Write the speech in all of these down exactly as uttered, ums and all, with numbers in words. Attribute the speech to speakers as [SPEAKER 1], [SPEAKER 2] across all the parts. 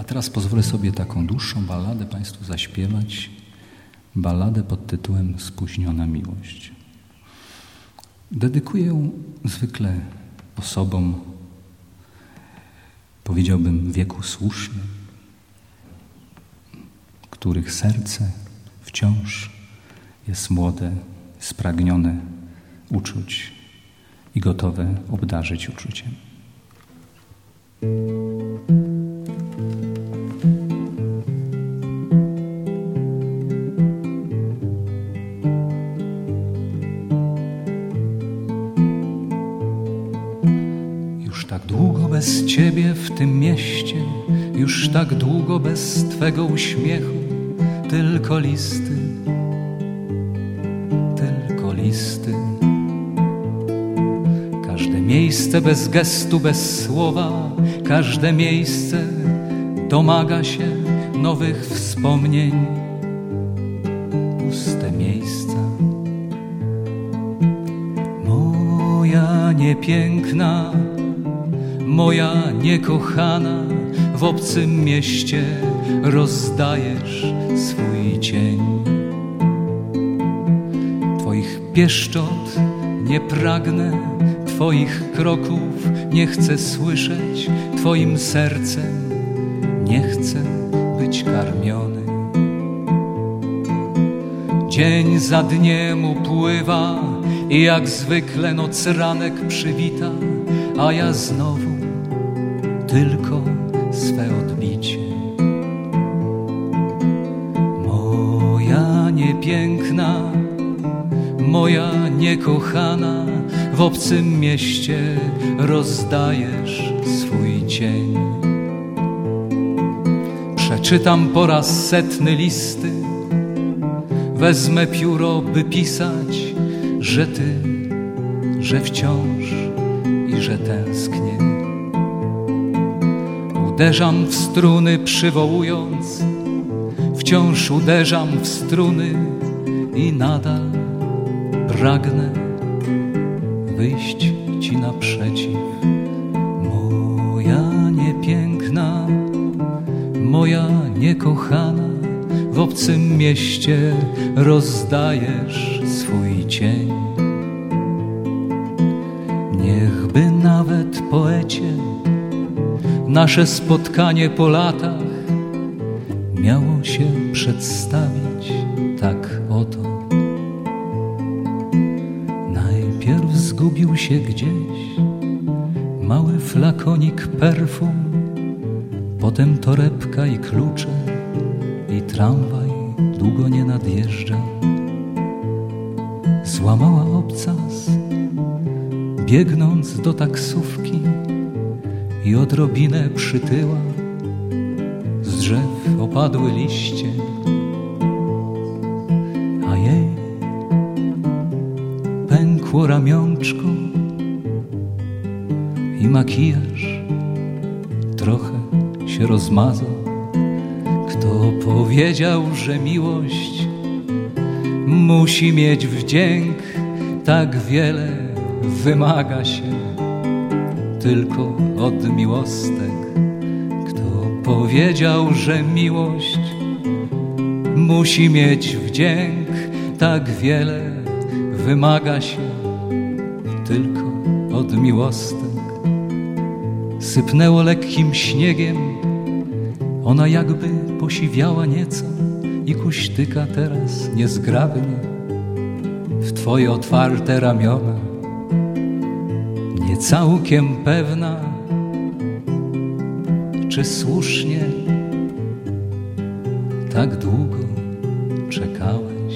[SPEAKER 1] A teraz pozwolę sobie taką dłuższą balladę Państwu zaśpiewać. Balladę pod tytułem Spóźniona miłość. Dedykuję ją zwykle osobom, powiedziałbym, w wieku słusznym, których serce wciąż jest młode, spragnione uczuć i gotowe obdarzyć uczuciem. Już tak długo bez Ciebie w tym mieście, już tak długo bez Twego uśmiechu, tylko listy, tylko listy. Każde miejsce bez gestu, bez słowa, każde miejsce domaga się nowych wspomnień. Puste miejsca. Moja niepiękna, moja niekochana, w obcym mieście rozdajesz swój cień. Twoich pieszczot nie pragnę, Twoich kroków nie chcę słyszeć, Twoim sercem nie chcę być karmiony. Dzień za dniem upływa i jak zwykle noc ranek przywita, a ja znowu tylko swe odbicie. Moja niepiękna, moja niekochana, w obcym mieście rozdajesz swój cień. Przeczytam po raz setny listy, wezmę pióro, by pisać, że Ty, że wciąż i że tęsknię. Uderzam w struny, przywołując, wciąż uderzam w struny i nadal pragnę wyjść Ci naprzeciw. Moja niepiękna, moja niekochana, w obcym mieście rozdajesz swój cień. Niechby nawet poecie nasze spotkanie po latach miało się przedstawić tak oto. Najpierw zgubił się gdzieś mały flakonik perfum, potem torebka i klucze i tramwaj długo nie nadjeżdża. Złamała obcas, biegnąc do taksówki, i odrobinę przytyła, z drzew opadły liście, a jej pękło ramionczko i makijaż trochę się rozmazał. Kto powiedział, że miłość musi mieć wdzięk, tak wiele wymaga się tylko od miłostek? Kto powiedział, że miłość musi mieć wdzięk, tak wiele wymaga się tylko od miłostek? Sypnęło lekkim śniegiem, ona jakby posiwiała nieco i kuśtyka teraz niezgrabnie w Twoje otwarte ramiona. Nie całkiem pewna, czy słusznie tak długo czekałeś.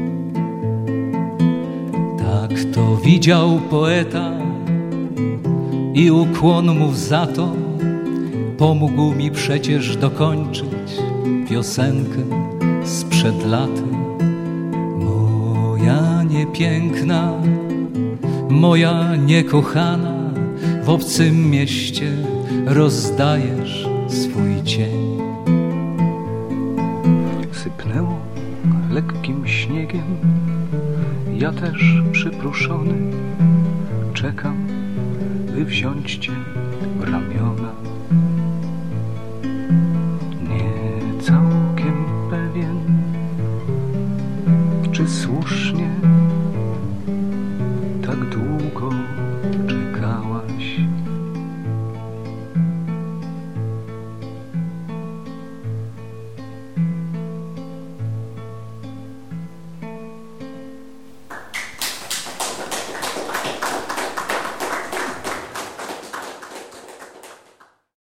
[SPEAKER 1] Tak to widział poeta i ukłon mu za to pomógł mi przecież dokończyć piosenkę sprzed laty. Moja niepiękna, moja niekochana, w obcym mieście rozdajesz swój cień. Sypnęło lekkim śniegiem, ja też przypruszony czekam, by wziąć Cię w ramiona. czy słusznie